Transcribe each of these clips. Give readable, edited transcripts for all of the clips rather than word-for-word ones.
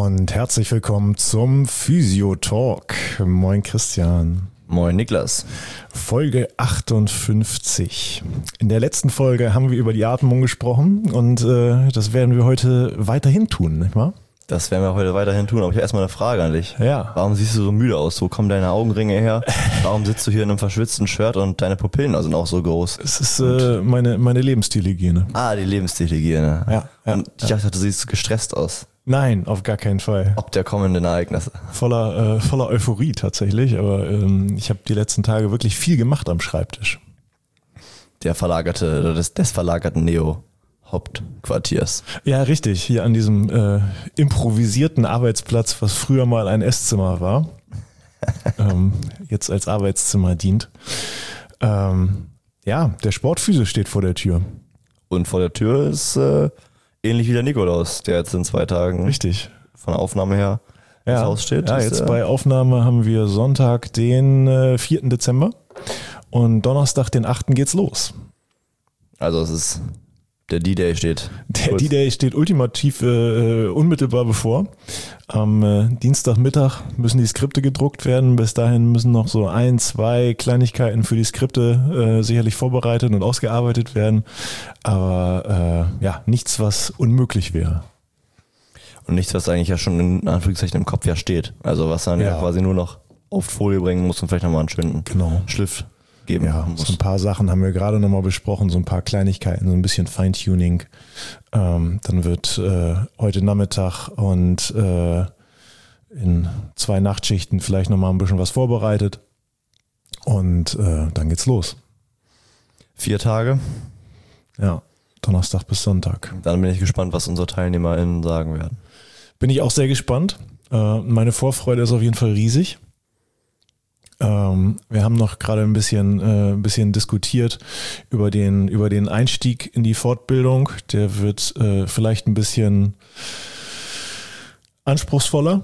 und herzlich willkommen zum Physio-Talk. Moin Christian. Moin Niklas. Folge 58. In der letzten Folge haben wir über die Atmung gesprochen und das werden wir heute weiterhin tun, nicht wahr? Das werden wir heute weiterhin tun, aber ich habe erstmal eine Frage an dich. Ja. Warum siehst du so müde aus? Wo kommen deine Augenringe her? Warum sitzt du hier in einem verschwitzten Shirt und deine Pupillen sind auch so groß? Es ist meine Lebensstilhygiene. Ah, die Lebensstilhygiene. Ja. Und ich dachte, du siehst gestresst aus. Nein, auf gar keinen Fall. Ob der kommenden Ereignisse. Voller Euphorie tatsächlich, aber ich habe die letzten Tage wirklich viel gemacht am Schreibtisch. Des verlagerten Neo-Hauptquartiers. Ja, richtig. Hier an diesem improvisierten Arbeitsplatz, was früher mal ein Esszimmer war, jetzt als Arbeitszimmer dient. Ja, der Sportphysio steht vor der Tür. Und vor der Tür ist ähnlich wie der Nikolaus, der jetzt in 2 Tagen Richtig. von der Aufnahme her ins Haus steht. Ja, jetzt bei Aufnahme haben wir Sonntag, den 4. Dezember und Donnerstag, den 8. geht's los. Also es ist der D-Day steht. Der D-Day steht ultimativ unmittelbar bevor. Am Dienstagmittag müssen die Skripte gedruckt werden. Bis dahin müssen noch so 1, 2 Kleinigkeiten für die Skripte sicherlich vorbereitet und ausgearbeitet werden. Aber nichts, was unmöglich wäre. Und nichts, was eigentlich ja schon in Anführungszeichen im Kopf ja steht. Also was dann ja quasi nur noch auf Folie bringen muss und vielleicht nochmal einen schönen Schliff geben muss. So ein paar Sachen haben wir gerade nochmal besprochen, so ein paar Kleinigkeiten, so ein bisschen Feintuning. Dann wird heute Nachmittag und in 2 Nachtschichten vielleicht nochmal ein bisschen was vorbereitet und dann geht's los. 4 Tage? Ja, Donnerstag bis Sonntag. Dann bin ich gespannt, was unsere TeilnehmerInnen sagen werden. Bin ich auch sehr gespannt. Meine Vorfreude ist auf jeden Fall riesig. Wir haben noch gerade ein bisschen diskutiert über den Einstieg in die Fortbildung. Der wird vielleicht ein bisschen anspruchsvoller,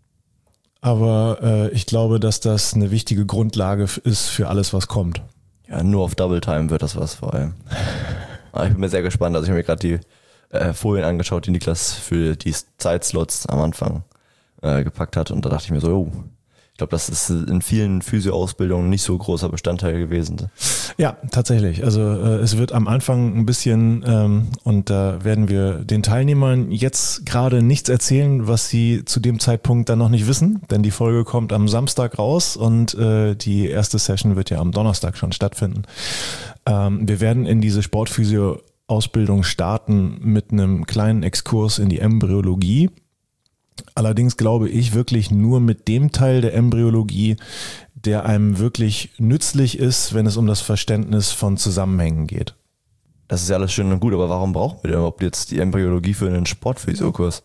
aber ich glaube, dass das eine wichtige Grundlage ist für alles, was kommt. Ja, nur auf Double Time wird das was vor allem. Ich bin mir sehr gespannt. Also ich habe mir gerade die Folien angeschaut, die Niklas für die Zeitslots am Anfang gepackt hat und da dachte ich mir so, ich glaube, das ist in vielen Physio-Ausbildungen nicht so ein großer Bestandteil gewesen. Ja, tatsächlich. Also es wird am Anfang ein bisschen, und da werden wir den Teilnehmern jetzt gerade nichts erzählen, was sie zu dem Zeitpunkt dann noch nicht wissen, denn die Folge kommt am Samstag raus und die erste Session wird ja am Donnerstag schon stattfinden. Wir werden in diese Sportphysio-Ausbildung starten mit einem kleinen Exkurs in die Embryologie. Allerdings glaube ich wirklich nur mit dem Teil der Embryologie, der einem wirklich nützlich ist, wenn es um das Verständnis von Zusammenhängen geht. Das ist ja alles schön und gut, aber warum brauchen wir denn überhaupt jetzt die Embryologie für einen Sportphysiokurs?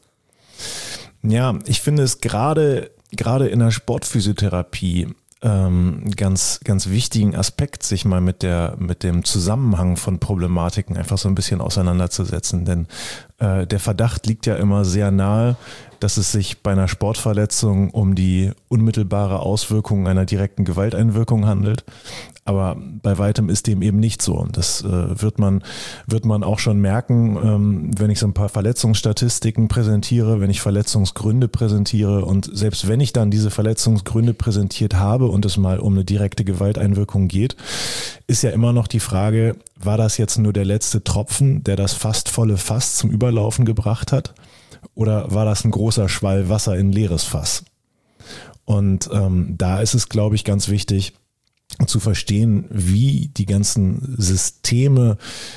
Ja, ich finde es gerade in der Sportphysiotherapie ganz wichtigen Aspekt, sich mal mit dem Zusammenhang von Problematiken einfach so ein bisschen auseinanderzusetzen. Denn der Verdacht liegt ja immer sehr nahe, dass es sich bei einer Sportverletzung um die unmittelbare Auswirkung einer direkten Gewalteinwirkung handelt. Aber bei weitem ist dem eben nicht so. Und das wird man auch schon merken, wenn ich so ein paar Verletzungsstatistiken präsentiere, wenn ich Verletzungsgründe präsentiere. Und selbst wenn ich dann diese Verletzungsgründe präsentiert habe und es mal um eine direkte Gewalteinwirkung geht, ist ja immer noch die Frage, war das jetzt nur der letzte Tropfen, der das fast volle Fass zum Überlaufen gebracht hat? Oder war das ein großer Schwall Wasser in ein leeres Fass? Und da ist es, glaube ich, ganz wichtig zu verstehen, wie die ganzen Systeme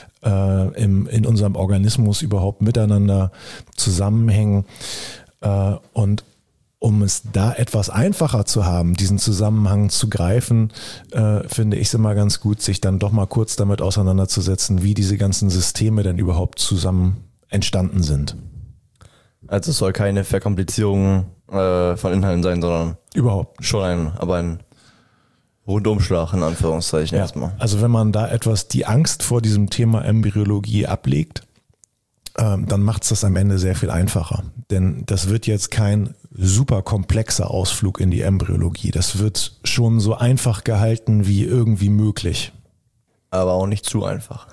in unserem Organismus überhaupt miteinander zusammenhängen. Und um es da etwas einfacher zu haben, diesen Zusammenhang zu greifen, finde ich es immer ganz gut, sich dann doch mal kurz damit auseinanderzusetzen, wie diese ganzen Systeme denn überhaupt zusammen entstanden sind. Also es soll keine Verkomplizierung von Inhalten sein, sondern überhaupt schon ein Rundumschlag in Anführungszeichen erstmal. Also wenn man da etwas die Angst vor diesem Thema Embryologie ablegt, dann macht es das am Ende sehr viel einfacher. Denn das wird jetzt kein super komplexer Ausflug in die Embryologie. Das wird schon so einfach gehalten wie irgendwie möglich. Aber auch nicht zu einfach.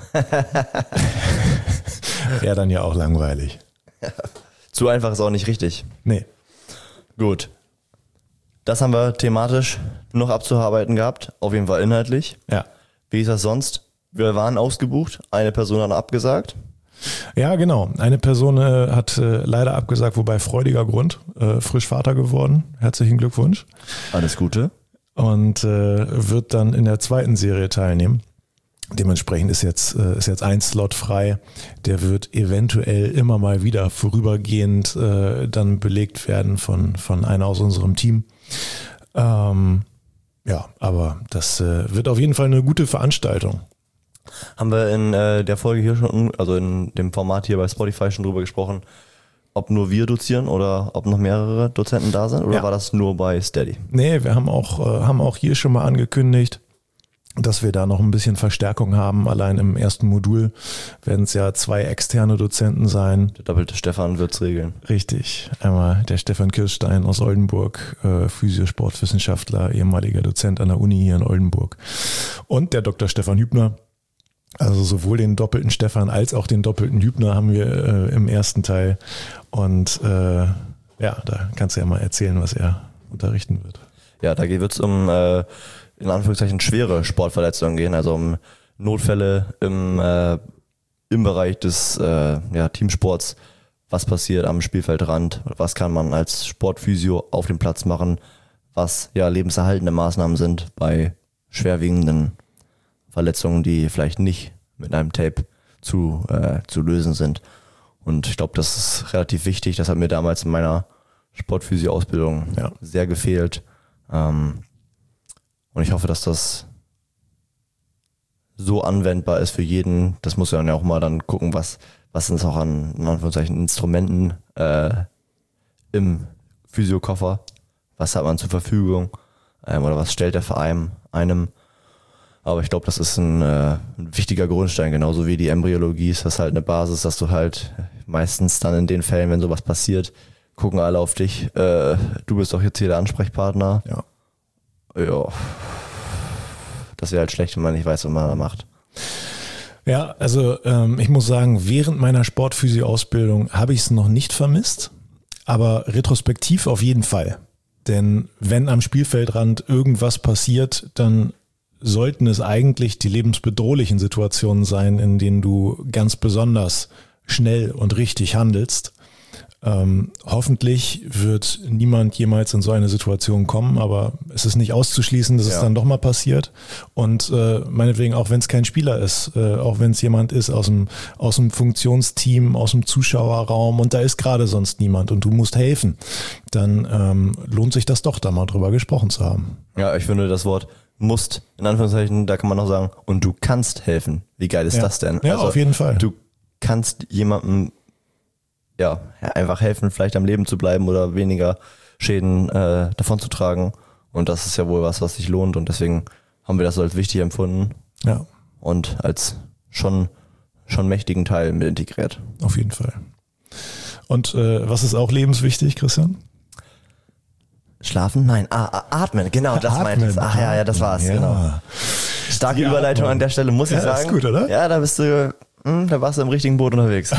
Wäre dann ja auch langweilig. Zu einfach ist auch nicht richtig. Nee. Gut. Das haben wir thematisch noch abzuarbeiten gehabt. Auf jeden Fall inhaltlich. Ja. Wie ist das sonst? Wir waren ausgebucht, eine Person hat abgesagt. Ja, genau. Eine Person hat leider abgesagt, wobei freudiger Grund, frisch Vater geworden. Herzlichen Glückwunsch. Alles Gute. Und wird dann in der zweiten Serie teilnehmen. Dementsprechend ist jetzt ein Slot frei. Der wird eventuell immer mal wieder vorübergehend dann belegt werden von einer aus unserem Team. Ja, aber das wird auf jeden Fall eine gute Veranstaltung. Haben wir in der Folge hier schon, also in dem Format hier bei Spotify schon drüber gesprochen, ob nur wir dozieren oder ob noch mehrere Dozenten da sind? Oder war das nur bei Steady? Nee, wir haben auch hier schon mal angekündigt, dass wir da noch ein bisschen Verstärkung haben. Allein im ersten Modul werden es ja 2 externe Dozenten sein. Der doppelte Stefan wird's regeln. Richtig. Einmal der Stefan Kirstein aus Oldenburg, Physiosportwissenschaftler, ehemaliger Dozent an der Uni hier in Oldenburg. Und der Dr. Stefan Hübner. Also sowohl den doppelten Stefan als auch den doppelten Hübner haben wir im ersten Teil. Und ja, da kannst du ja mal erzählen, was er unterrichten wird. Ja, da wird es um in Anführungszeichen schwere Sportverletzungen gehen, also um Notfälle im Bereich des Teamsports. Was passiert am Spielfeldrand? Was kann man als Sportphysio auf dem Platz machen? Was ja lebenserhaltende Maßnahmen sind bei schwerwiegenden Verletzungen, die vielleicht nicht mit einem Tape zu lösen sind. Und ich glaube, das ist relativ wichtig. Das hat mir damals in meiner Sportphysio-Ausbildung sehr gefehlt. Und ich hoffe, dass das so anwendbar ist für jeden. Das muss ja auch mal dann gucken, was sind es auch an in Anführungszeichen Instrumenten im Physiokoffer. Was hat man zur Verfügung? Oder was stellt der Verein einem? Aber ich glaube, das ist ein wichtiger Grundstein, genauso wie die Embryologie ist das halt eine Basis, dass du halt meistens dann in den Fällen, wenn sowas passiert, gucken alle auf dich. Du bist doch jetzt hier der Ansprechpartner. Ja. Ja. Das wäre halt schlecht, wenn man nicht weiß, was man da macht. Ja, also ich muss sagen, während meiner Sportphysio-Ausbildung habe ich es noch nicht vermisst, aber retrospektiv auf jeden Fall. Denn wenn am Spielfeldrand irgendwas passiert, dann sollten es eigentlich die lebensbedrohlichen Situationen sein, in denen du ganz besonders schnell und richtig handelst. Hoffentlich wird niemand jemals in so eine Situation kommen, aber es ist nicht auszuschließen, dass es dann doch mal passiert. Und meinetwegen, auch wenn es kein Spieler ist, auch wenn es jemand ist aus dem Funktionsteam, aus dem Zuschauerraum und da ist gerade sonst niemand und du musst helfen, dann lohnt sich das doch, da mal drüber gesprochen zu haben. Ja, ich finde das Wort musst, in Anführungszeichen, da kann man noch sagen, und du kannst helfen. Wie geil ist das denn? Ja, also, auf jeden Fall. Du kannst jemandem einfach helfen, vielleicht am Leben zu bleiben oder weniger Schäden davon zu tragen. Und das ist ja wohl was sich lohnt und deswegen haben wir das so als wichtig empfunden. Ja. Und als schon mächtigen Teil mit integriert. Auf jeden Fall. Und was ist auch lebenswichtig, Christian? Schlafen? Nein. Atmen. Genau, das meinte ich. Ach ja, das war's. Ja. Genau. Starke Überleitung an der Stelle, muss ich sagen. Ist gut, oder? Ja, da warst du im richtigen Boot unterwegs.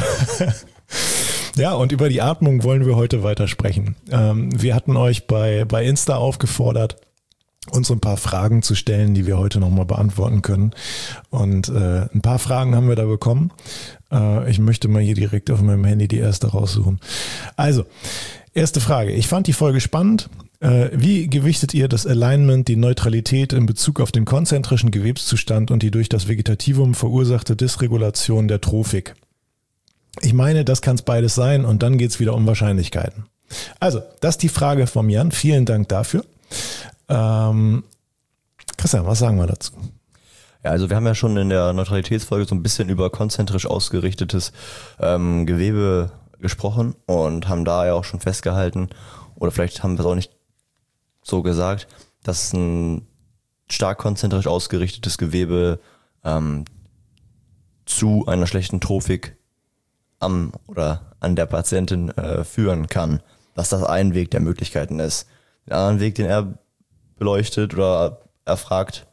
Ja, und über die Atmung wollen wir heute weiter sprechen. Wir hatten euch bei Insta aufgefordert, uns ein paar Fragen zu stellen, die wir heute nochmal beantworten können. Und ein paar Fragen haben wir da bekommen. Ich möchte mal hier direkt auf meinem Handy die erste raussuchen. Also, erste Frage. Ich fand die Folge spannend. Wie gewichtet ihr das Alignment, die Neutralität in Bezug auf den konzentrischen Gewebszustand und die durch das Vegetativum verursachte Dysregulation der Trophik? Ich meine, das kann es beides sein und dann geht es wieder um Wahrscheinlichkeiten. Also, das ist die Frage von Jan. Vielen Dank dafür. Christian, was sagen wir dazu? Ja, also wir haben ja schon in der Neutralitätsfolge so ein bisschen über konzentrisch ausgerichtetes Gewebe gesprochen und haben da ja auch schon festgehalten, oder vielleicht haben wir es auch nicht so gesagt, dass ein stark konzentrisch ausgerichtetes Gewebe zu einer schlechten Trophik am oder an der Patientin führen kann. Dass das ein Weg der Möglichkeiten ist. Den anderen Weg, den er beleuchtet oder erfragt.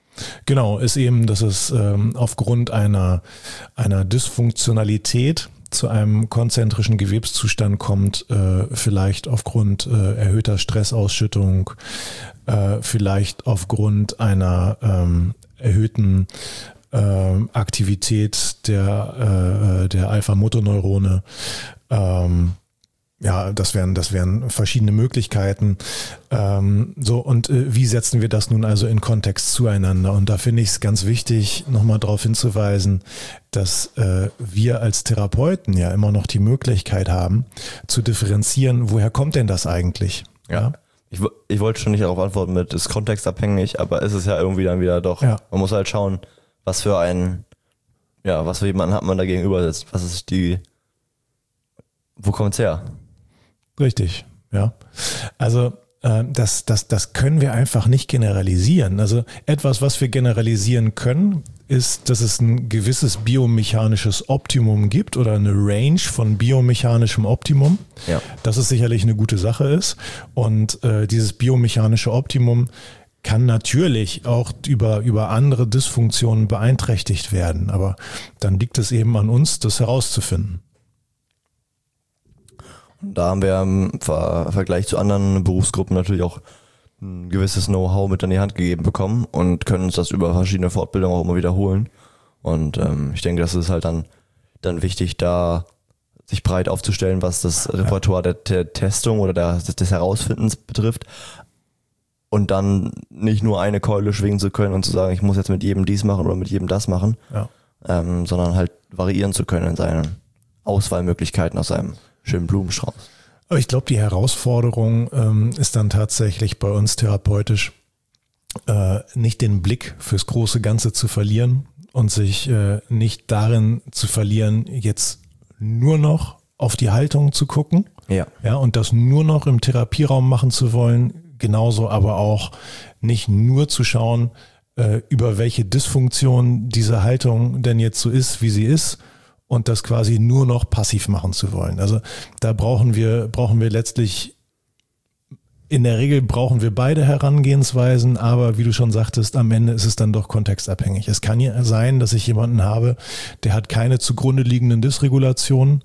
Genau, ist eben, dass es aufgrund einer Dysfunktionalität zu einem konzentrischen Gewebszustand kommt, vielleicht aufgrund erhöhter Stressausschüttung, vielleicht aufgrund einer erhöhten Aktivität der Alpha-Motoneurone. Ja, das wären verschiedene Möglichkeiten. Wie setzen wir das nun also in Kontext zueinander? Und da finde ich es ganz wichtig, nochmal darauf hinzuweisen, dass wir als Therapeuten ja immer noch die Möglichkeit haben, zu differenzieren, woher kommt denn das eigentlich? Ja. Ich wollte schon nicht darauf antworten mit, ist kontextabhängig, aber ist es ja irgendwie dann wieder doch. Ja. Man muss halt schauen, was für jemanden hat man da gegenübersetzt. Wo kommt's her? Richtig, ja. Also das können wir einfach nicht generalisieren. Also etwas, was wir generalisieren können, ist, dass es ein gewisses biomechanisches Optimum gibt oder eine Range von biomechanischem Optimum, Ja. dass es sicherlich eine gute Sache ist. Und dieses biomechanische Optimum kann natürlich auch über andere Dysfunktionen beeinträchtigt werden. Aber dann liegt es eben an uns, das herauszufinden. Da haben wir im Vergleich zu anderen Berufsgruppen natürlich auch ein gewisses Know-how mit an die Hand gegeben bekommen und können uns das über verschiedene Fortbildungen auch immer wiederholen. Und ich denke, das ist halt dann wichtig, da sich breit aufzustellen, was das Repertoire der Testung oder des Herausfindens betrifft. Und dann nicht nur eine Keule schwingen zu können und zu sagen, ich muss jetzt mit jedem dies machen oder mit jedem das machen, sondern halt variieren zu können in seinen Auswahlmöglichkeiten aus einem schönen Blumenstrauß. Aber ich glaube, die Herausforderung ist dann tatsächlich bei uns therapeutisch, nicht den Blick fürs große Ganze zu verlieren und sich nicht darin zu verlieren, jetzt nur noch auf die Haltung zu gucken, und das nur noch im Therapieraum machen zu wollen, genauso aber auch nicht nur zu schauen, über welche Dysfunktion diese Haltung denn jetzt so ist, wie sie ist, und das quasi nur noch passiv machen zu wollen. Also da brauchen wir letztlich, in der Regel brauchen wir beide Herangehensweisen, aber wie du schon sagtest, am Ende ist es dann doch kontextabhängig. Es kann ja sein, dass ich jemanden habe, der hat keine zugrunde liegenden Dysregulationen,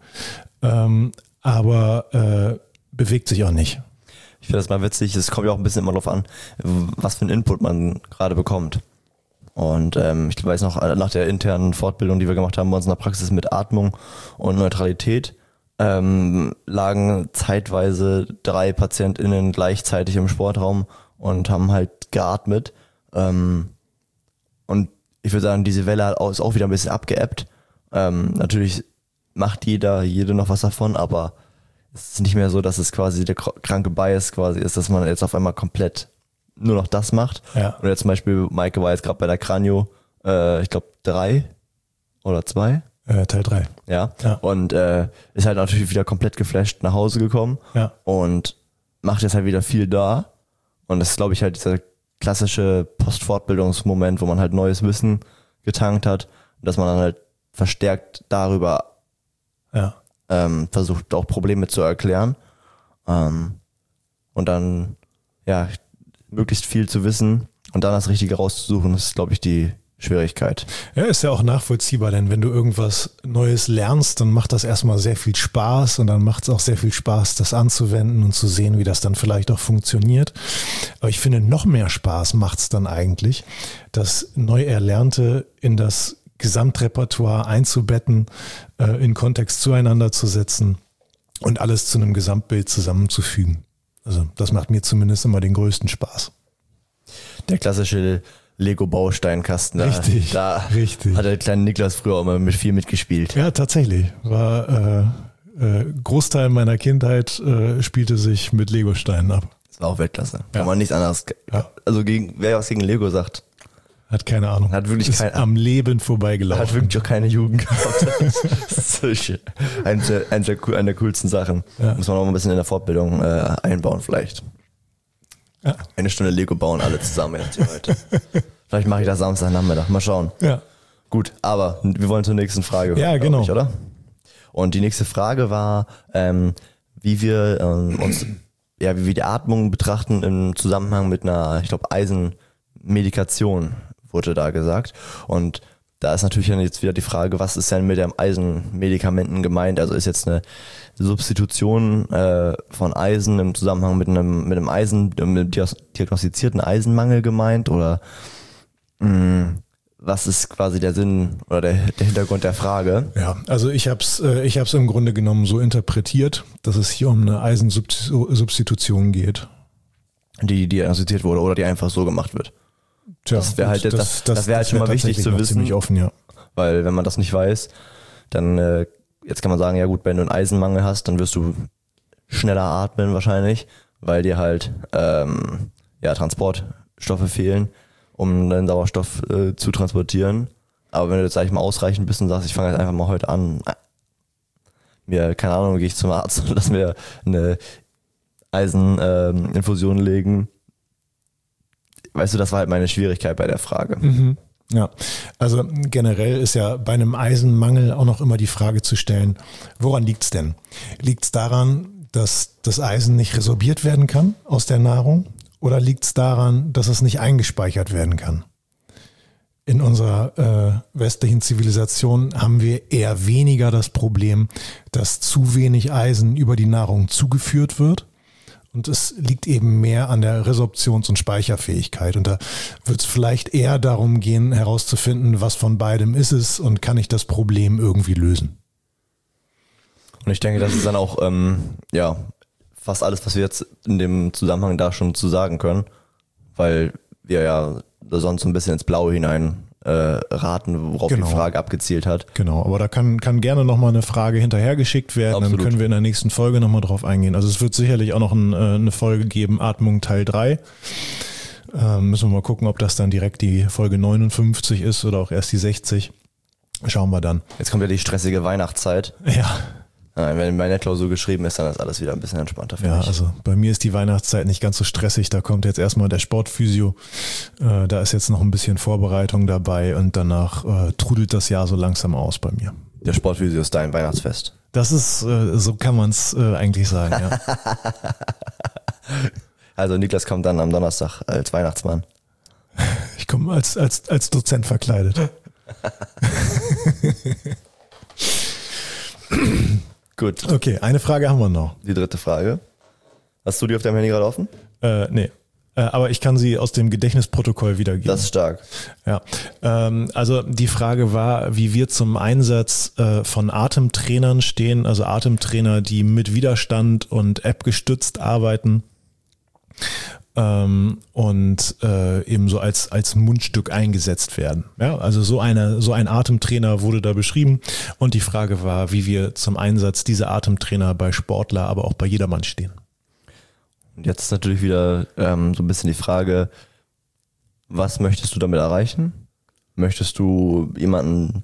aber bewegt sich auch nicht. Ich finde das mal witzig, es kommt ja auch ein bisschen immer darauf an, was für einen Input man gerade bekommt. Und ich weiß noch, nach der internen Fortbildung, die wir gemacht haben bei uns in der Praxis mit Atmung und Neutralität, lagen zeitweise 3 PatientInnen gleichzeitig im Sportraum und haben halt geatmet. Und ich würde sagen, diese Welle ist auch wieder ein bisschen abgeebbt. Natürlich macht jede noch was davon, aber es ist nicht mehr so, dass es quasi der kranke Bias quasi ist, dass man jetzt auf einmal komplett nur noch das macht. Ja. Und jetzt zum Beispiel, Maike war jetzt gerade bei der Kranio, ich glaube 3 oder 2. Teil 3. Ja. Und ist halt natürlich wieder komplett geflasht nach Hause gekommen und macht jetzt halt wieder viel da. Und das ist, glaube ich, halt dieser klassische Postfortbildungsmoment, wo man halt neues Wissen getankt hat und dass man dann halt verstärkt darüber versucht, auch Probleme zu erklären. Und dann, möglichst viel zu wissen und dann das Richtige rauszusuchen, das ist, glaube ich, die Schwierigkeit. Ja, ist ja auch nachvollziehbar, denn wenn du irgendwas Neues lernst, dann macht das erstmal sehr viel Spaß und dann macht es auch sehr viel Spaß, das anzuwenden und zu sehen, wie das dann vielleicht auch funktioniert. Aber ich finde, noch mehr Spaß macht es dann eigentlich, das Neuerlernte in das Gesamtrepertoire einzubetten, in Kontext zueinander zu setzen und alles zu einem Gesamtbild zusammenzufügen. Also das macht mir zumindest immer den größten Spaß. Der klassische Lego-Bausteinkasten. Richtig. Hat der kleine Niklas früher auch immer viel mitgespielt. Ja, tatsächlich. War Großteil meiner Kindheit spielte sich mit Legosteinen ab. Das war auch Weltklasse. Kann man nichts anderes. Ja. Also wer was gegen Lego sagt. Hat keine Ahnung. Hat wirklich am Leben vorbeigelaufen. Hat wirklich auch keine Jugend gehabt. Das ist eine der coolsten Sachen. Ja. Muss man auch ein bisschen in der Fortbildung einbauen vielleicht. Ja. 1 Stunde Lego bauen alle zusammen jetzt hier heute. Vielleicht mache ich das Samstagnachmittag. Mal schauen. Ja. Gut, aber wir wollen zur nächsten Frage. Ja, genau. Oder? Und die nächste Frage war, wie wir wie wir die Atmung betrachten im Zusammenhang mit einer, ich glaube, Eisenmedikation, wurde da gesagt. Und da ist natürlich dann jetzt wieder die Frage, was ist denn mit den Eisenmedikamenten gemeint? Also ist jetzt eine Substitution von Eisen im Zusammenhang mit einem diagnostizierten Eisenmangel gemeint oder was ist quasi der Sinn oder der Hintergrund der Frage? Ja, also ich hab's im Grunde genommen so interpretiert, dass es hier um eine Eisensubstitution geht. Die diagnostiziert wurde oder die einfach so gemacht wird. Tja, das wäre halt, das wär halt schon mal wichtig zu wissen, ziemlich offen, ja. Weil wenn man das nicht weiß, dann jetzt kann man sagen, ja gut, wenn du einen Eisenmangel hast, dann wirst du schneller atmen wahrscheinlich, weil dir halt Transportstoffe fehlen, um den Sauerstoff zu transportieren. Aber wenn du jetzt, sag ich mal, ausreichend bist und sagst, ich fange jetzt einfach mal heute an, keine Ahnung, gehe ich zum Arzt und lass mir eine Eiseninfusion legen. Weißt du, das war halt meine Schwierigkeit bei der Frage. Mhm. Ja, also generell ist ja bei einem Eisenmangel auch noch immer die Frage zu stellen, woran liegt's denn? Liegt's daran, dass das Eisen nicht resorbiert werden kann aus der Nahrung oder liegt's daran, dass es nicht eingespeichert werden kann? In unserer westlichen Zivilisation haben wir eher weniger das Problem, dass zu wenig Eisen über die Nahrung zugeführt wird. Und es liegt eben mehr an der Resorptions- und Speicherfähigkeit. Und da wird es vielleicht eher darum gehen, herauszufinden, was von beidem ist es und kann ich das Problem irgendwie lösen. Und ich denke, das ist dann auch fast alles, was wir jetzt in dem Zusammenhang da schon zu sagen können, weil wir ja sonst so ein bisschen ins Blaue hinein raten, worauf die Frage abgezielt hat. Genau, aber da kann gerne nochmal eine Frage hinterhergeschickt werden, Absolut. Dann können wir in der nächsten Folge nochmal drauf eingehen. Also es wird sicherlich auch noch eine Folge geben, Atmung Teil 3. Müssen wir mal gucken, ob das dann direkt die Folge 59 ist oder auch erst die 60. Schauen wir dann. Jetzt kommt ja die stressige Weihnachtszeit. Ja. Wenn meine Klausur geschrieben ist, dann ist alles wieder ein bisschen entspannter für mich. Ja, also bei mir ist die Weihnachtszeit nicht ganz so stressig. Da kommt jetzt erstmal der Sportphysio. Da ist jetzt noch ein bisschen Vorbereitung dabei und danach trudelt das Jahr so langsam aus bei mir. Der Sportphysio ist dein Weihnachtsfest. Das ist, so kann man es eigentlich sagen, ja. Also Niklas kommt dann am Donnerstag als Weihnachtsmann. Ich komme als Dozent verkleidet. Gut. Okay, eine Frage haben wir noch. Die dritte Frage. Hast du die auf deinem Handy gerade offen? Nee. Aber ich kann sie aus dem Gedächtnisprotokoll wiedergeben. Das ist stark. Ja. Also die Frage war, wie wir zum Einsatz von Atemtrainern stehen, also Atemtrainer, die mit Widerstand und App gestützt arbeiten. Und eben so als Mundstück eingesetzt werden. Ja, also so ein Atemtrainer wurde da beschrieben und die Frage war, wie wir zum Einsatz dieser Atemtrainer bei Sportler, aber auch bei jedermann stehen. Und jetzt ist natürlich wieder so ein bisschen die Frage, was möchtest du damit erreichen? Möchtest du jemanden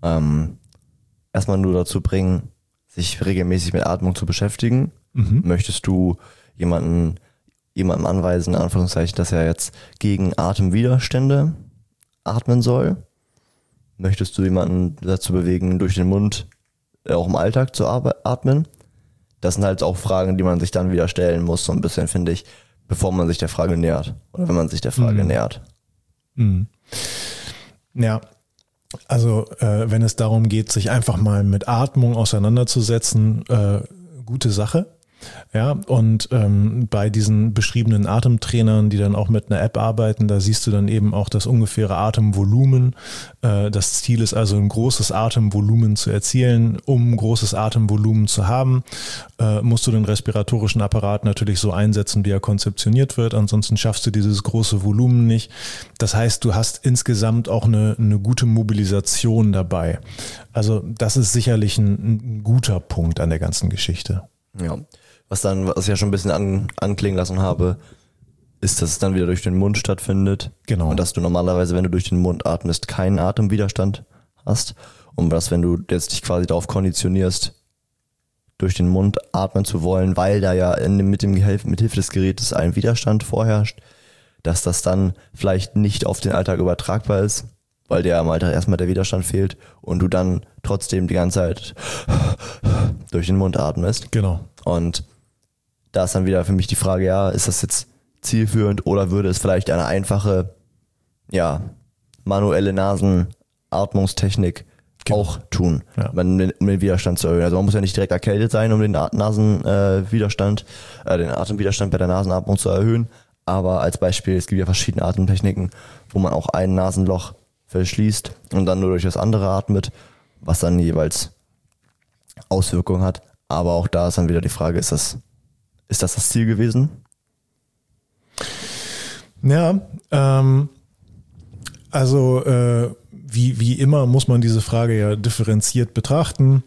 erstmal nur dazu bringen, sich regelmäßig mit Atmung zu beschäftigen? Mhm. Möchtest du jemandem anweisen, in Anführungszeichen, dass er jetzt gegen Atemwiderstände atmen soll? Möchtest du jemanden dazu bewegen, durch den Mund auch im Alltag zu atmen? Das sind halt auch Fragen, die man sich dann wieder stellen muss, so ein bisschen, finde ich, bevor man sich der Frage nähert. Oder wenn man sich der Frage nähert. Mhm. Ja, also wenn es darum geht, sich einfach mal mit Atmung auseinanderzusetzen, gute Sache. Ja, und bei diesen beschriebenen Atemtrainern, die dann auch mit einer App arbeiten, da siehst du dann eben auch das ungefähre Atemvolumen. Das Ziel ist also, ein großes Atemvolumen zu erzielen. Um ein großes Atemvolumen zu haben, musst du den respiratorischen Apparat natürlich so einsetzen, wie er konzeptioniert wird. Ansonsten schaffst du dieses große Volumen nicht. Das heißt, du hast insgesamt auch eine gute Mobilisation dabei. Also das ist sicherlich ein guter Punkt an der ganzen Geschichte. Ja. Was ich ja schon ein bisschen anklingen lassen habe, ist, dass es dann wieder durch den Mund stattfindet. Genau. Und dass du normalerweise, wenn du durch den Mund atmest, keinen Atemwiderstand hast. Und dass, wenn du jetzt dich quasi darauf konditionierst, durch den Mund atmen zu wollen, weil da ja mit Hilfe des Gerätes ein Widerstand vorherrscht, dass das dann vielleicht nicht auf den Alltag übertragbar ist, weil dir im Alltag erstmal der Widerstand fehlt und du dann trotzdem die ganze Zeit durch den Mund atmest. Genau. Und da ist dann wieder für mich die Frage, ja, ist das jetzt zielführend oder würde es vielleicht eine einfache, manuelle Atemungstechnik auch tun, Ja. um den Widerstand zu erhöhen. Also man muss ja nicht direkt erkältet sein, um den Nasenwiderstand, den Atemwiderstand bei der Nasenatmung zu erhöhen. Aber als Beispiel, es gibt ja verschiedene Atemtechniken, wo man auch ein Nasenloch verschließt und dann nur durch das andere atmet, was dann jeweils Auswirkungen hat. Aber auch da ist dann wieder die Frage, ist das Ziel gewesen? Ja, also wie immer muss man diese Frage ja differenziert betrachten.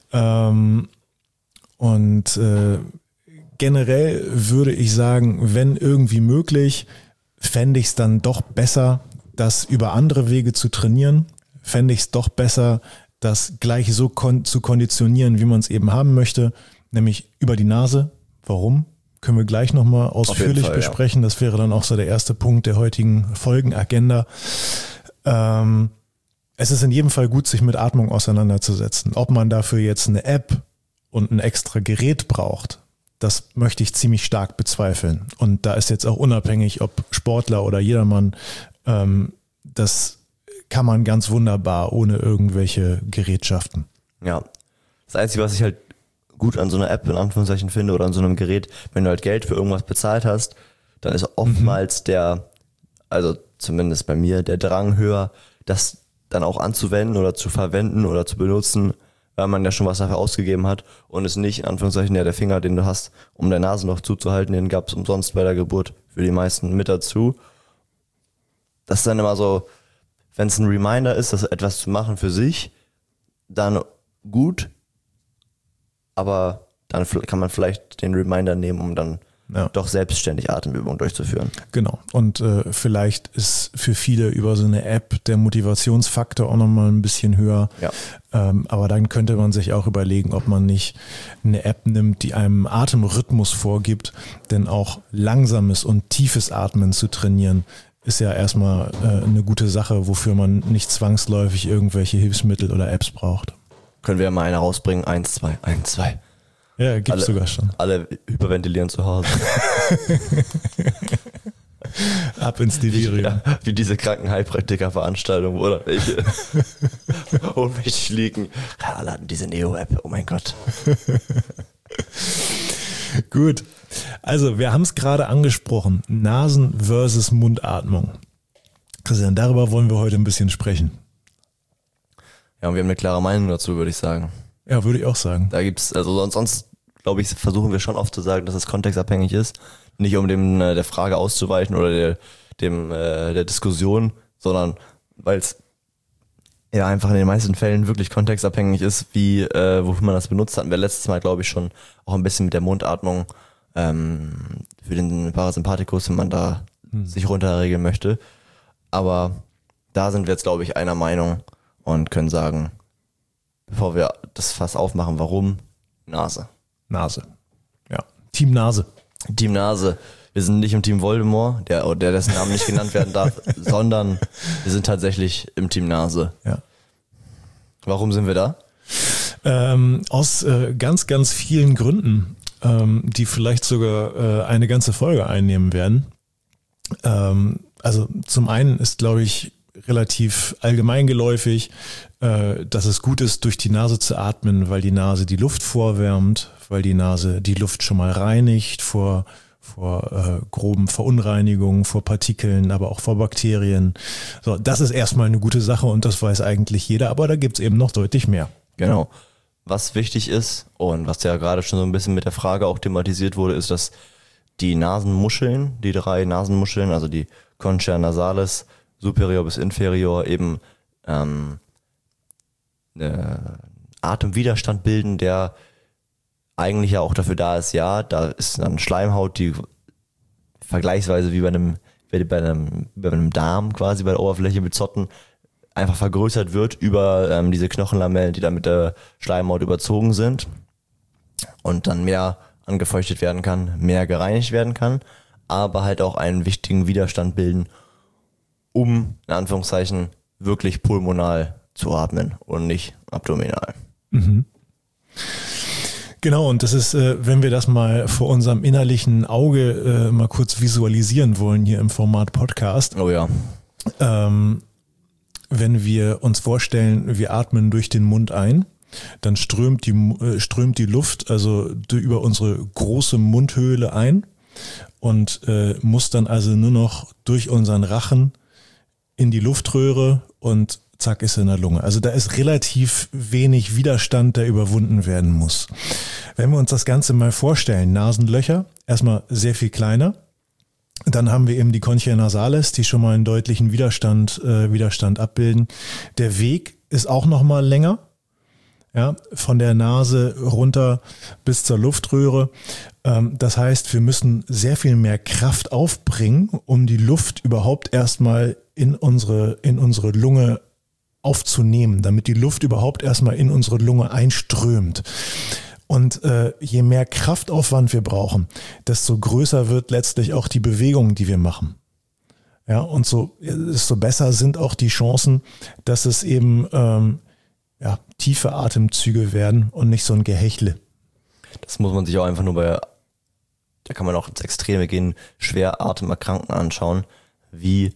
Und generell würde ich sagen, wenn irgendwie möglich, fände ich es dann doch besser, das über andere Wege zu trainieren. Fände ich es doch besser, das gleich so zu konditionieren, wie man es eben haben möchte, nämlich über die Nase. Warum? Können wir gleich nochmal ausführlich besprechen. Ja. Das wäre dann auch so der erste Punkt der heutigen Folgenagenda. Es ist in jedem Fall gut, sich mit Atmung auseinanderzusetzen. Ob man dafür jetzt eine App und ein extra Gerät braucht, das möchte ich ziemlich stark bezweifeln. Und da ist jetzt auch unabhängig, ob Sportler oder jedermann, das kann man ganz wunderbar ohne irgendwelche Gerätschaften. Ja, das Einzige, was ich halt gut an so einer App in Anführungszeichen finde oder an so einem Gerät, wenn du halt Geld für irgendwas bezahlt hast, dann ist oftmals also zumindest bei mir, der Drang höher, das dann auch anzuwenden oder zu verwenden oder zu benutzen, weil man ja schon was dafür ausgegeben hat und es nicht, in Anführungszeichen, der Finger, den du hast, um dein Nasenloch zuzuhalten, den gab es umsonst bei der Geburt für die meisten mit dazu. Das ist dann immer so, wenn es ein Reminder ist, das etwas zu machen für sich, dann gut, aber dann kann man vielleicht den Reminder nehmen, um dann doch selbstständig Atemübungen durchzuführen. Genau. Und vielleicht ist für viele über so eine App der Motivationsfaktor auch nochmal ein bisschen höher. Ja. Aber dann könnte man sich auch überlegen, ob man nicht eine App nimmt, die einem Atemrhythmus vorgibt, denn auch langsames und tiefes Atmen zu trainieren, ist ja erstmal eine gute Sache, wofür man nicht zwangsläufig irgendwelche Hilfsmittel oder Apps braucht. Können wir ja mal eine rausbringen? 1, 2, 1, 2. Ja, gibt's sogar schon. Alle hyperventilieren zu Hause. Ab ins Delirium. Wie diese Krankenheilpraktiker-Veranstaltung, oder welche ohnmächtig liegen. Ja, alle hatten diese Neo-App, oh mein Gott. Gut, also wir haben es gerade angesprochen, Nasen versus Mundatmung. Christian, darüber wollen wir heute ein bisschen sprechen. Ja, und wir haben eine klare Meinung dazu, würde ich sagen. Ja, würde ich auch sagen. Da gibt's, also sonst glaube ich, versuchen wir schon oft zu sagen, dass es kontextabhängig ist. Nicht um der Frage auszuweichen oder der Diskussion, sondern weil es ja einfach in den meisten Fällen wirklich kontextabhängig ist, wofür man das benutzt. Hatten wir letztes Mal, glaube ich, schon auch ein bisschen mit der Mundatmung für den Parasympathikus, wenn man da sich runterregeln möchte. Aber da sind wir jetzt, glaube ich, einer Meinung und können sagen, bevor wir das Fass aufmachen, warum? Nase. Nase. Ja. Team Nase. Team Nase. Wir sind nicht im Team Voldemort, dessen Namen nicht genannt werden darf, sondern wir sind tatsächlich im Team Nase. Ja. Warum sind wir da? Aus ganz, ganz vielen Gründen, die vielleicht sogar eine ganze Folge einnehmen werden. Also zum einen ist, glaube ich, relativ allgemeingeläufig, dass es gut ist, durch die Nase zu atmen, weil die Nase die Luft vorwärmt, weil die Nase die Luft schon mal reinigt vor groben Verunreinigungen, vor Partikeln, aber auch vor Bakterien. So, das ist erstmal eine gute Sache und das weiß eigentlich jeder, aber da gibt es eben noch deutlich mehr. Genau. Was wichtig ist und was ja gerade schon so ein bisschen mit der Frage auch thematisiert wurde, ist, dass die Nasenmuscheln, die 3 Nasenmuscheln, also die Concha nasalis, superior bis inferior, eben Atemwiderstand bilden, der eigentlich ja auch dafür da ist, da ist dann Schleimhaut, die vergleichsweise wie bei einem Darm quasi bei der Oberfläche mit Zotten einfach vergrößert wird über diese Knochenlamellen, die da mit der Schleimhaut überzogen sind und dann mehr angefeuchtet werden kann, mehr gereinigt werden kann, aber halt auch einen wichtigen Widerstand bilden, um in Anführungszeichen wirklich pulmonal zu atmen und nicht abdominal. Mhm. Genau, und das ist, wenn wir das mal vor unserem innerlichen Auge mal kurz visualisieren wollen hier im Format Podcast. Oh ja. wenn wir uns vorstellen, wir atmen durch den Mund ein, dann strömt die Luft also über unsere große Mundhöhle ein und muss dann also nur noch durch unseren Rachen in die Luftröhre und zack ist in der Lunge. Also da ist relativ wenig Widerstand, der überwunden werden muss. Wenn wir uns das Ganze mal vorstellen, Nasenlöcher, erstmal sehr viel kleiner. Dann haben wir eben die Conchae nasales, die schon mal einen deutlichen Widerstand abbilden. Der Weg ist auch noch mal länger, ja, von der Nase runter bis zur Luftröhre. Das heißt, wir müssen sehr viel mehr Kraft aufbringen, um die Luft überhaupt erstmal in unsere Lunge aufzunehmen, damit die Luft überhaupt erstmal in unsere Lunge einströmt. Und je mehr Kraftaufwand wir brauchen, desto größer wird letztlich auch die Bewegung, die wir machen. Ja, und desto besser sind auch die Chancen, dass es eben tiefe Atemzüge werden und nicht so ein Gehechle. Das muss man sich auch einfach nur da kann man auch ins Extreme gehen, schwer Atemerkrankten anschauen, wie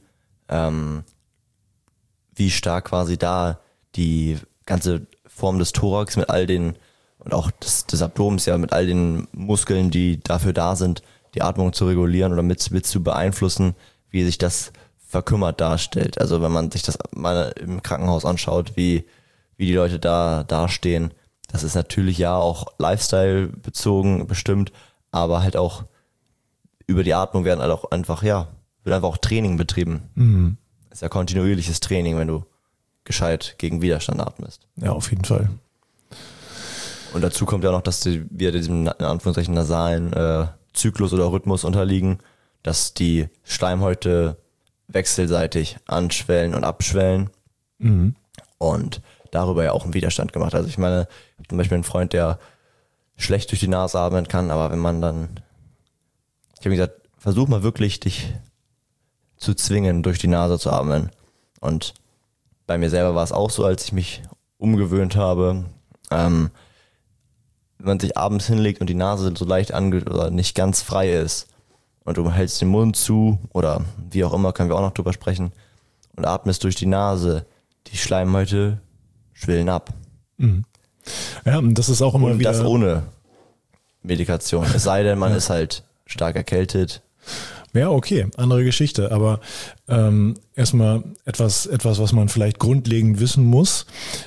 stark quasi da die ganze Form des Thorax mit all den und auch des Abdomens ja mit all den Muskeln, die dafür da sind, die Atmung zu regulieren oder mit zu beeinflussen, wie sich das verkümmert darstellt. Also wenn man sich das mal im Krankenhaus anschaut, wie die Leute da dastehen, das ist natürlich ja auch Lifestyle bezogen bestimmt, aber halt auch über die Atmung wird einfach auch Training betrieben. Mhm. Das ist ja kontinuierliches Training, wenn du gescheit gegen Widerstand atmest. Ja, auf jeden Fall. Und dazu kommt ja noch, dass wir diesem in Anführungszeichen nasalen Zyklus oder Rhythmus unterliegen, dass die Schleimhäute wechselseitig anschwellen und abschwellen und darüber ja auch einen Widerstand gemacht. Also ich meine, ich habe zum Beispiel einen Freund, der schlecht durch die Nase atmen kann, aber wenn man dann, ich habe gesagt, versuch mal wirklich dich zu zwingen, durch die Nase zu atmen. Und bei mir selber war es auch so, als ich mich umgewöhnt habe, wenn man sich abends hinlegt und die Nase so leicht oder nicht ganz frei ist und du hältst den Mund zu oder wie auch immer, können wir auch noch drüber sprechen, und atmest durch die Nase, die Schleimhäute schwillen ab. Mhm. Ja, und das ist auch immer und wieder... das ohne Medikation. Es sei denn, man ist halt stark erkältet. Ja, okay, andere Geschichte, aber erstmal etwas, was man vielleicht grundlegend wissen muss.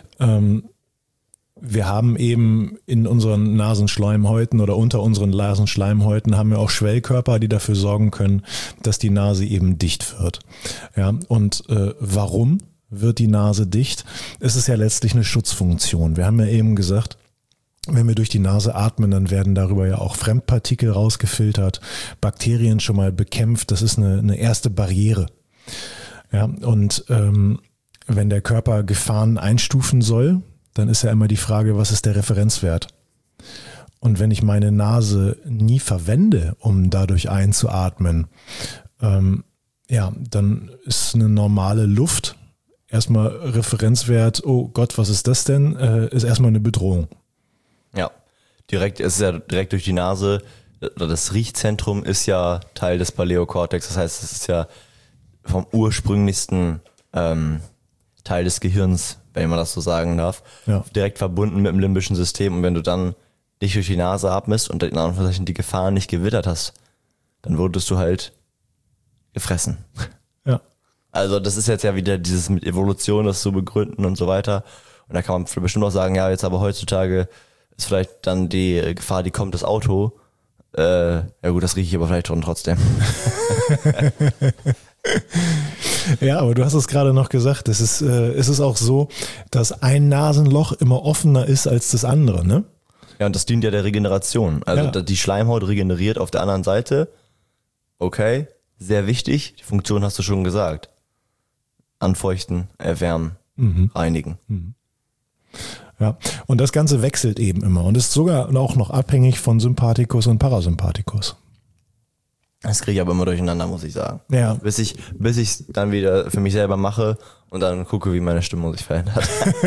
Wir haben eben in unseren Nasenschleimhäuten oder unter unseren Nasenschleimhäuten haben wir auch Schwellkörper, die dafür sorgen können, dass die Nase eben dicht wird. Ja, und warum wird die Nase dicht? Es ist ja letztlich eine Schutzfunktion. Wir haben ja eben gesagt, wenn wir durch die Nase atmen, dann werden darüber ja auch Fremdpartikel rausgefiltert, Bakterien schon mal bekämpft. Das ist eine erste Barriere. Ja, und wenn der Körper Gefahren einstufen soll, dann ist ja immer die Frage, was ist der Referenzwert? Und wenn ich meine Nase nie verwende, um dadurch einzuatmen, dann ist eine normale Luft erstmal Referenzwert, oh Gott, was ist das denn? Ist erstmal eine Bedrohung. Ja, es ist ja direkt durch die Nase. Das Riechzentrum ist ja Teil des Paläokortex. Das heißt, es ist ja vom ursprünglichsten Teil des Gehirns, wenn man das so sagen darf, direkt verbunden mit dem limbischen System. Und wenn du dann dich durch die Nase atmest und in Anführungszeichen die Gefahr nicht gewittert hast, dann wurdest du halt gefressen. Ja. Also das ist jetzt ja wieder dieses mit Evolution, das zu begründen und so weiter. Und da kann man bestimmt auch sagen, ja, jetzt aber heutzutage ist vielleicht dann die Gefahr, die kommt, das Auto. Ja gut, das rieche ich aber vielleicht schon trotzdem. Ja, aber du hast es gerade noch gesagt, es ist auch so, dass ein Nasenloch immer offener ist als das andere, ne? Ja, und das dient ja der Regeneration. Also die Schleimhaut regeneriert auf der anderen Seite. Okay, sehr wichtig. Die Funktion hast du schon gesagt. Anfeuchten, erwärmen, reinigen. Mhm. Ja, und das Ganze wechselt eben immer und ist sogar auch noch abhängig von Sympathikus und Parasympathikus. Das kriege ich aber immer durcheinander, muss ich sagen. Ja. Bis ich es dann wieder für mich selber mache und dann gucke, wie meine Stimmung sich verändert.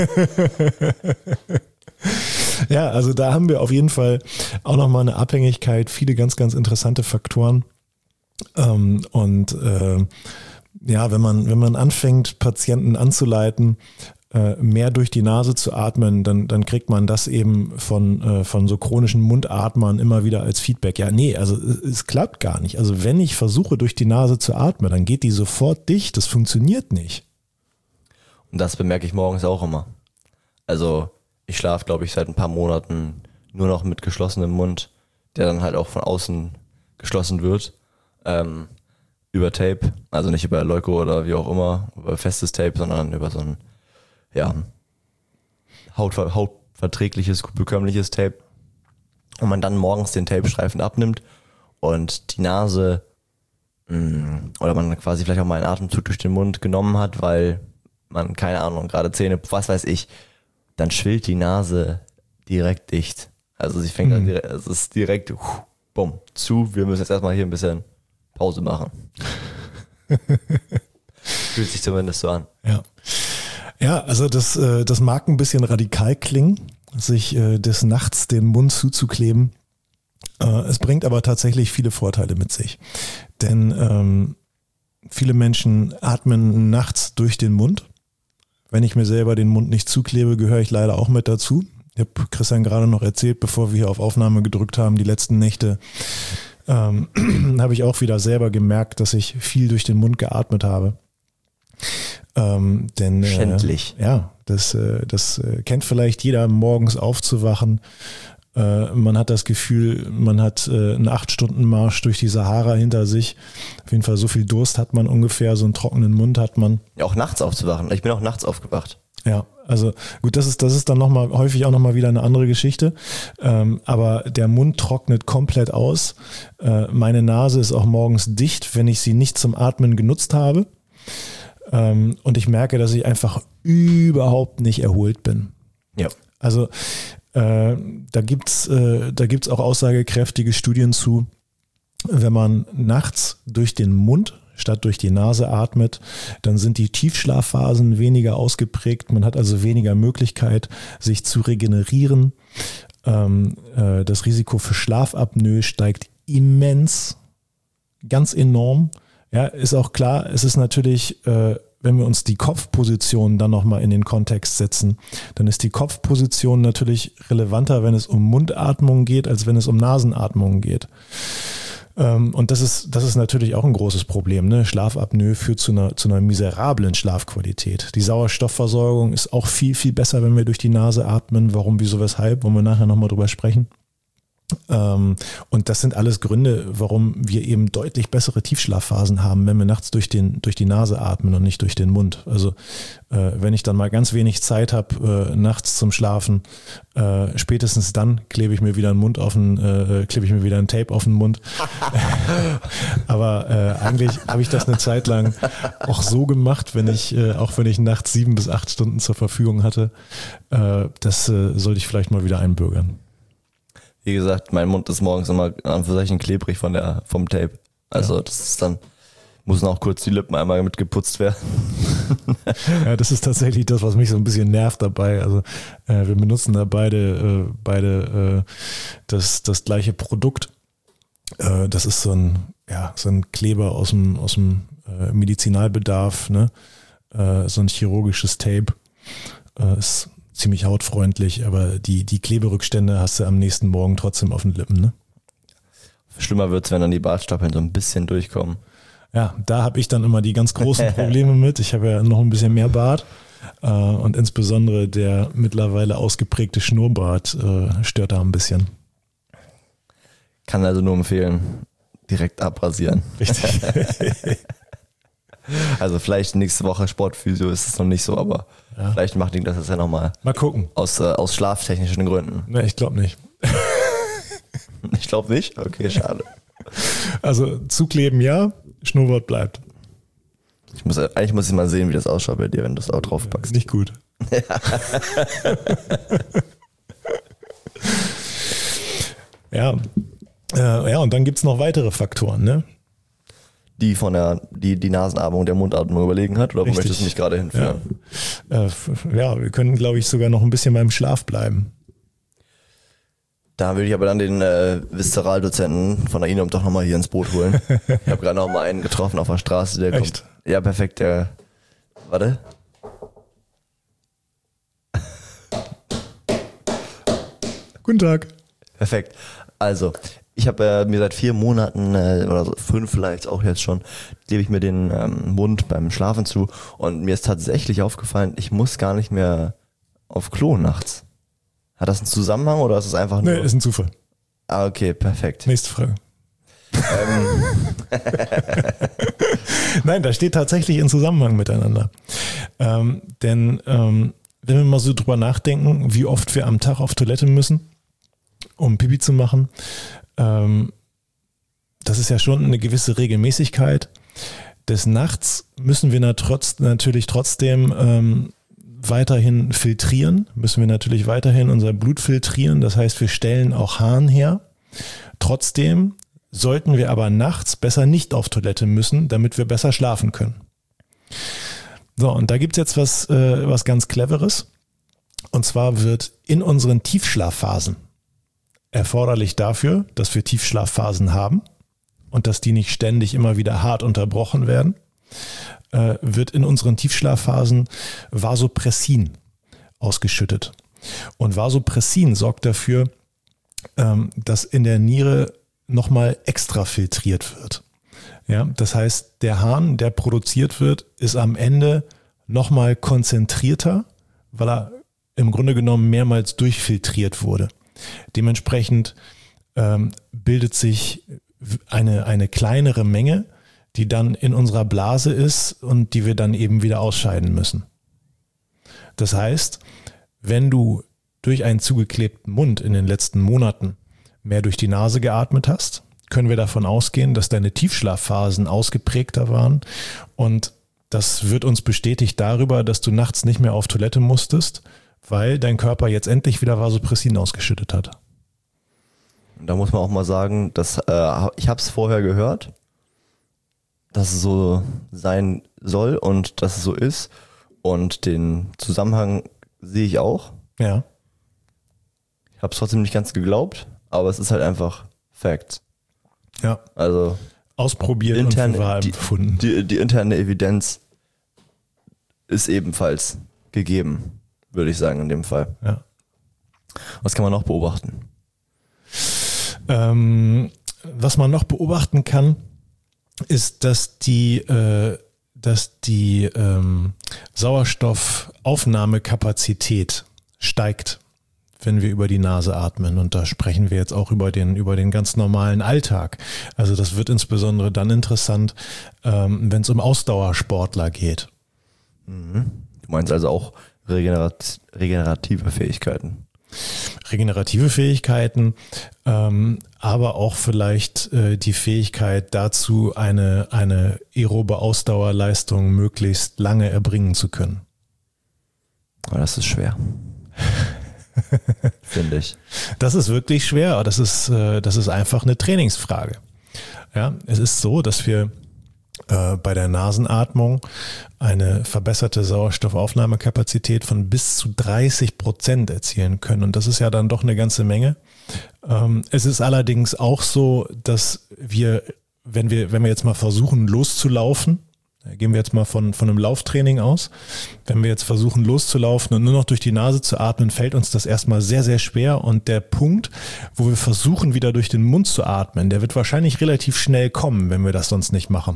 Ja, also da haben wir auf jeden Fall auch nochmal eine Abhängigkeit, viele ganz, ganz interessante Faktoren. Ja, wenn man anfängt, Patienten anzuleiten, mehr durch die Nase zu atmen, dann kriegt man das eben von so chronischen Mundatmern immer wieder als Feedback. Ja, nee, also es klappt gar nicht. Also wenn ich versuche, durch die Nase zu atmen, dann geht die sofort dicht. Das funktioniert nicht. Und das bemerke ich morgens auch immer. Also ich schlafe, glaube ich, seit ein paar Monaten nur noch mit geschlossenem Mund, der dann halt auch von außen geschlossen wird. Über Tape, also nicht über Leuko oder wie auch immer, über festes Tape, sondern über so ein hautverträgliches, bekömmliches Tape. Und man dann morgens den Tapestreifen abnimmt und die Nase oder man quasi vielleicht auch mal einen Atemzug durch den Mund genommen hat, weil man, keine Ahnung, gerade Zähne, was weiß ich, dann schwillt die Nase direkt dicht. Also sie fängt an, es ist direkt, bumm, zu. Wir müssen jetzt erstmal hier ein bisschen Pause machen. Fühlt sich zumindest so an. Ja, also das mag ein bisschen radikal klingen, sich des Nachts den Mund zuzukleben. Es bringt aber tatsächlich viele Vorteile mit sich. Denn viele Menschen atmen nachts durch den Mund. Wenn ich mir selber den Mund nicht zuklebe, gehöre ich leider auch mit dazu. Ich habe Christian gerade noch erzählt, bevor wir hier auf Aufnahme gedrückt haben, die letzten Nächte habe ich auch wieder selber gemerkt, dass ich viel durch den Mund geatmet habe. Denn Schändlich. Das kennt vielleicht jeder, morgens aufzuwachen. Man hat das Gefühl, man hat einen 8-Stunden-Marsch durch die Sahara hinter sich. Auf jeden Fall so viel Durst hat man ungefähr, so einen trockenen Mund hat man. Ja, auch nachts aufzuwachen. Ich bin auch nachts aufgewacht. Ja, also gut, das ist dann häufig auch nochmal wieder eine andere Geschichte. Aber der Mund trocknet komplett aus. Meine Nase ist auch morgens dicht, wenn ich sie nicht zum Atmen genutzt habe. Und ich merke, dass ich einfach überhaupt nicht erholt bin. Ja. Also da gibt's auch aussagekräftige Studien zu, wenn man nachts durch den Mund statt durch die Nase atmet, dann sind die Tiefschlafphasen weniger ausgeprägt. Man hat also weniger Möglichkeit, sich zu regenerieren. Das Risiko für Schlafapnoe steigt immens, ganz enorm. Ja, ist auch klar, es ist natürlich, wenn wir uns die Kopfposition dann nochmal in den Kontext setzen, dann ist die Kopfposition natürlich relevanter, wenn es um Mundatmung geht, als wenn es um Nasenatmung geht. Und das ist natürlich auch ein großes Problem. Ne? Schlafapnoe führt zu einer miserablen Schlafqualität. Die Sauerstoffversorgung ist auch viel, viel besser, wenn wir durch die Nase atmen. Warum, wieso, weshalb, wollen wir nachher nochmal drüber sprechen. Und das sind alles Gründe, warum wir eben deutlich bessere Tiefschlafphasen haben, wenn wir nachts durch die Nase atmen und nicht durch den Mund. Also wenn ich dann mal ganz wenig Zeit habe nachts zum Schlafen, spätestens dann klebe ich mir wieder ein Tape auf den Mund. Aber eigentlich habe ich das eine Zeit lang auch so gemacht, auch wenn ich nachts 7 bis 8 Stunden zur Verfügung hatte. Das sollte ich vielleicht mal wieder einbürgern. Wie gesagt, mein Mund ist morgens immer an für sich klebrig vom Tape. Also das ist dann, müssen auch kurz die Lippen einmal mit geputzt werden. Ja, das ist tatsächlich das, was mich so ein bisschen nervt dabei. Also wir benutzen da beide das gleiche Produkt. Das ist so ein Kleber aus dem Medizinalbedarf, ne? So ein chirurgisches Tape. Ist ziemlich hautfreundlich, aber die Kleberückstände hast du am nächsten Morgen trotzdem auf den Lippen, ne? Schlimmer wird's, wenn dann die Bartstoppeln so ein bisschen durchkommen. Ja, da habe ich dann immer die ganz großen Probleme mit. Ich habe ja noch ein bisschen mehr Bart und insbesondere der mittlerweile ausgeprägte Schnurrbart stört da ein bisschen. Kann also nur empfehlen, direkt abrasieren. Richtig. Also vielleicht nächste Woche Sportphysio ist es noch nicht so, aber vielleicht macht ihn das jetzt ja nochmal. Mal gucken. Aus schlaftechnischen Gründen. Ne, ich glaube nicht. Ich glaube nicht? Okay, schade. Also zukleben ja, Schnurrbart bleibt. Eigentlich muss ich mal sehen, wie das ausschaut bei dir, wenn du das auch drauf packst. Nicht gut. Ja, und dann gibt es noch weitere Faktoren, ne? Die die Nasenatmung, der Mundatmung überlegen hat, oder wo möchtest du mich gerade hinführen? Ja, wir können, glaube ich, sogar noch ein bisschen beim Schlaf bleiben. Da würde ich aber dann den Viszeraldozenten von der INOM doch nochmal hier ins Boot holen. Ich habe gerade noch mal einen getroffen auf der Straße, der kommt Ja, perfekt. Warte. Guten Tag. Perfekt. Also, ich habe mir seit 4 Monaten oder so 5 vielleicht auch jetzt schon, klebe ich mir den Mund beim Schlafen zu und mir ist tatsächlich aufgefallen, ich muss gar nicht mehr auf Klo nachts. Hat das einen Zusammenhang oder ist es einfach nur... Nee, ist ein Zufall. Ah, okay, perfekt. Nächste Frage. Nein, da steht tatsächlich in Zusammenhang miteinander. Denn wenn wir mal so drüber nachdenken, wie oft wir am Tag auf Toilette müssen, um Pipi zu machen, das ist ja schon eine gewisse Regelmäßigkeit. Des Nachts müssen wir natürlich trotzdem weiterhin filtrieren, müssen wir natürlich weiterhin unser Blut filtrieren. Das heißt, wir stellen auch Harn her. Trotzdem sollten wir aber nachts besser nicht auf Toilette müssen, damit wir besser schlafen können. So, und da gibt es jetzt was ganz Cleveres. Und zwar wird in unseren Tiefschlafphasen erforderlich dafür, dass wir Tiefschlafphasen haben und dass die nicht ständig immer wieder hart unterbrochen werden, wird in unseren Tiefschlafphasen Vasopressin ausgeschüttet. Und Vasopressin sorgt dafür, dass in der Niere nochmal extra filtriert wird. Ja, das heißt, der Harn, der produziert wird, ist am Ende nochmal konzentrierter, weil er im Grunde genommen mehrmals durchfiltriert wurde. Dementsprechend bildet sich eine kleinere Menge, die dann in unserer Blase ist und die wir dann eben wieder ausscheiden müssen. Das heißt, wenn du durch einen zugeklebten Mund in den letzten Monaten mehr durch die Nase geatmet hast, können wir davon ausgehen, dass deine Tiefschlafphasen ausgeprägter waren und das wird uns bestätigt darüber, dass du nachts nicht mehr auf Toilette musstest, weil dein Körper jetzt endlich wieder Vasopressin ausgeschüttet hat. Da muss man auch mal sagen, dass ich habe es vorher gehört, dass es so sein soll und dass es so ist und den Zusammenhang sehe ich auch. Ja. Ich habe es trotzdem nicht ganz geglaubt, aber es ist halt einfach Fact. Ja. Also ausprobiert und für wahr empfunden. Die interne Evidenz ist ebenfalls gegeben, würde ich sagen in dem Fall. Ja. Was kann man noch beobachten? Was man noch beobachten kann, ist, dass die Sauerstoffaufnahmekapazität steigt, wenn wir über die Nase atmen. Und da sprechen wir jetzt auch über den ganz normalen Alltag. Also das wird insbesondere dann interessant, wenn es um Ausdauersportler geht. Du meinst also auch regenerative Fähigkeiten? Regenerative Fähigkeiten, aber auch vielleicht die Fähigkeit dazu, eine aerobe Ausdauerleistung möglichst lange erbringen zu können. Aber das ist schwer. Finde ich. Das ist wirklich schwer, aber das ist einfach eine Trainingsfrage. Ja, es ist so, dass wir bei der Nasenatmung eine verbesserte Sauerstoffaufnahmekapazität von bis zu 30% erzielen können. Und das ist ja dann doch eine ganze Menge. Es ist allerdings auch so, dass wir, wenn wir jetzt mal versuchen loszulaufen, gehen wir jetzt mal von einem Lauftraining aus, wenn wir jetzt versuchen loszulaufen und nur noch durch die Nase zu atmen, fällt uns das erstmal sehr, sehr schwer. Und der Punkt, wo wir versuchen wieder durch den Mund zu atmen, der wird wahrscheinlich relativ schnell kommen, wenn wir das sonst nicht machen.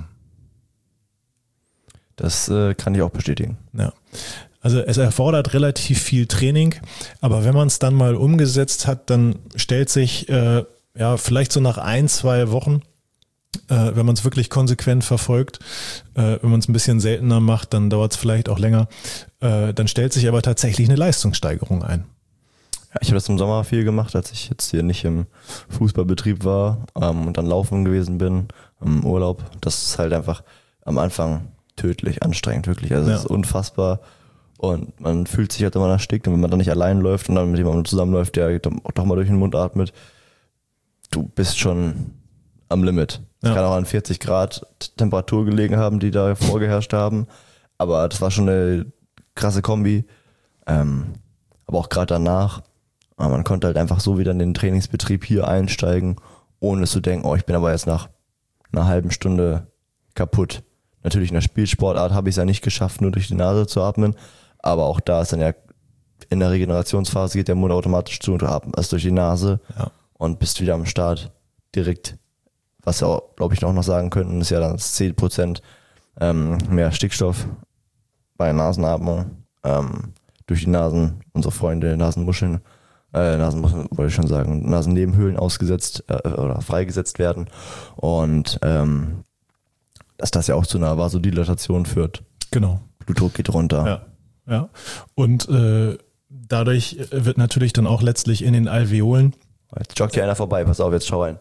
Das kann ich auch bestätigen. Ja. Also es erfordert relativ viel Training, aber wenn man es dann mal umgesetzt hat, dann stellt sich vielleicht so nach 1-2 Wochen, wenn man es wirklich konsequent verfolgt, wenn man es ein bisschen seltener macht, dann dauert es vielleicht auch länger, dann stellt sich aber tatsächlich eine Leistungssteigerung ein. Ja, ich habe das im Sommer viel gemacht, als ich jetzt hier nicht im Fußballbetrieb war und dann laufen gewesen bin, im Urlaub. Das ist halt einfach am Anfang tödlich, anstrengend, wirklich. Also es ist unfassbar und man fühlt sich halt immer erstickt und wenn man dann nicht allein läuft und dann mit jemandem zusammenläuft, der doch mal durch den Mund atmet, du bist schon am Limit. Es kann auch an 40 Grad Temperatur gelegen haben, die da vorgeherrscht haben, aber das war schon eine krasse Kombi. Aber auch gerade danach, man konnte halt einfach so wieder in den Trainingsbetrieb hier einsteigen, ohne zu denken, ich bin aber jetzt nach einer halben Stunde kaputt. Natürlich in der Spielsportart habe ich es ja nicht geschafft, nur durch die Nase zu atmen. Aber auch da ist dann ja in der Regenerationsphase geht der Mund automatisch zu und du atmest durch die Nase und bist wieder am Start direkt. Was wir auch, glaube ich, noch sagen könnten, ist ja dann 10% mehr Stickstoff bei Nasenatmung. Durch die Nasen, unsere Freunde, Nasenmuscheln wollte ich schon sagen, Nasennebenhöhlen ausgesetzt oder freigesetzt werden. Und dass das ja auch zu einer Vasodilatation führt. Genau. Blutdruck geht runter. Ja. Und dadurch wird natürlich dann auch letztlich in den Alveolen. Jetzt joggt hier einer vorbei, pass auf, jetzt schau rein.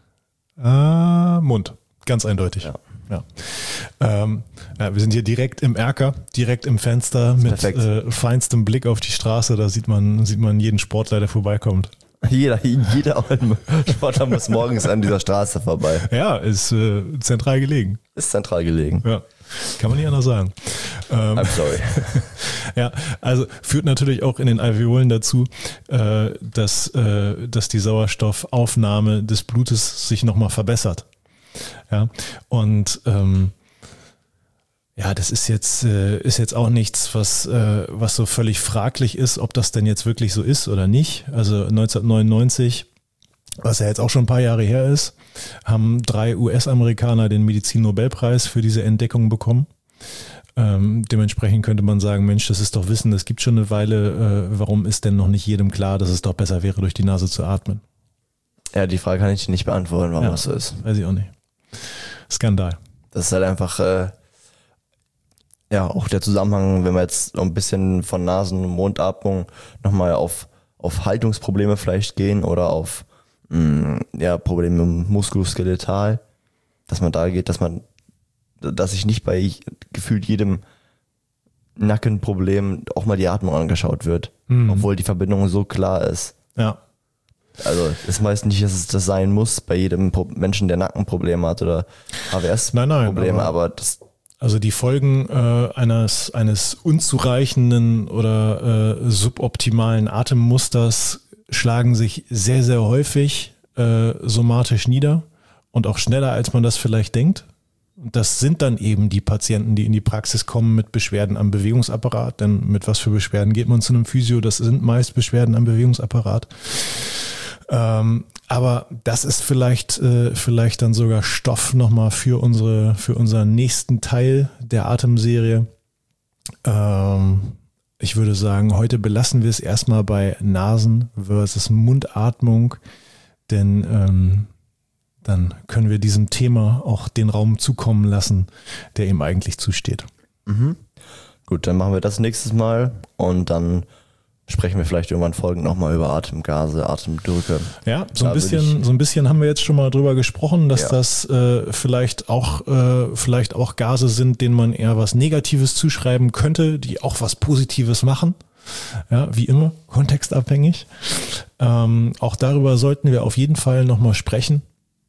Mund, ganz eindeutig. Ja. Wir sind hier direkt im Erker, direkt im Fenster mit feinstem Blick auf die Straße. Da sieht man jeden Sportler, der vorbeikommt. Jeder Sportler muss morgens an dieser Straße vorbei. Ja, ist zentral gelegen. Ist zentral gelegen. Ja, kann man nicht anders sagen. I'm sorry. Ja, also führt natürlich auch in den Alveolen dazu, dass die Sauerstoffaufnahme des Blutes sich nochmal verbessert. Ja, und das ist jetzt auch nichts, was so völlig fraglich ist, ob das denn jetzt wirklich so ist oder nicht. Also 1999, was ja jetzt auch schon ein paar Jahre her ist, haben 3 US-Amerikaner den Medizin-Nobelpreis für diese Entdeckung bekommen. Dementsprechend könnte man sagen, Mensch, das ist doch Wissen, das gibt schon eine Weile. Warum ist denn noch nicht jedem klar, dass es doch besser wäre, durch die Nase zu atmen? Ja, die Frage kann ich nicht beantworten, warum das so ist. Weiß ich auch nicht. Skandal. Das ist halt einfach, auch der Zusammenhang, wenn wir jetzt ein bisschen von Nasen- und Mundatmung nochmal auf Haltungsprobleme vielleicht gehen oder auf Probleme muskuloskeletal, dass man da geht, dass sich nicht bei gefühlt jedem Nackenproblem auch mal die Atmung angeschaut wird, obwohl die Verbindung so klar ist. Ja. Also es heißt nicht, dass es das sein muss bei jedem Menschen, der Nackenprobleme hat oder AWS-Probleme, aber das... Also die Folgen eines unzureichenden oder suboptimalen Atemmusters schlagen sich sehr, sehr häufig somatisch nieder und auch schneller, als man das vielleicht denkt. Und das sind dann eben die Patienten, die in die Praxis kommen mit Beschwerden am Bewegungsapparat. Denn mit was für Beschwerden geht man zu einem Physio? Das sind meist Beschwerden am Bewegungsapparat. Aber das ist vielleicht dann sogar Stoff nochmal für unseren nächsten Teil der Atemserie. Ich würde sagen, heute belassen wir es erstmal bei Nasen versus Mundatmung, denn dann können wir diesem Thema auch den Raum zukommen lassen, der ihm eigentlich zusteht. Mhm. Gut, dann machen wir das nächstes Mal und dann sprechen wir vielleicht irgendwann folgend nochmal über Atemgase, Atemdrücke. Ja, so ein bisschen haben wir jetzt schon mal drüber gesprochen, dass das vielleicht auch Gase sind, denen man eher was Negatives zuschreiben könnte, die auch was Positives machen. Ja, wie immer, kontextabhängig. Auch darüber sollten wir auf jeden Fall nochmal sprechen.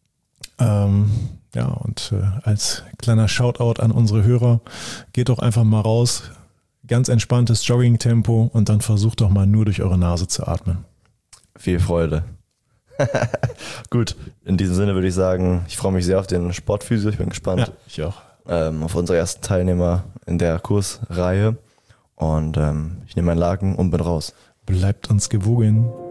Und als kleiner Shoutout an unsere Hörer, geht doch einfach mal raus, ganz entspanntes Jogging-Tempo und dann versucht doch mal nur durch eure Nase zu atmen. Viel Freude. Gut, in diesem Sinne würde ich sagen, ich freue mich sehr auf den Sportphysio, ich bin gespannt. Ja, ich auch. Auf unsere ersten Teilnehmer in der Kursreihe und ich nehme meinen Laken und bin raus. Bleibt uns gewogen.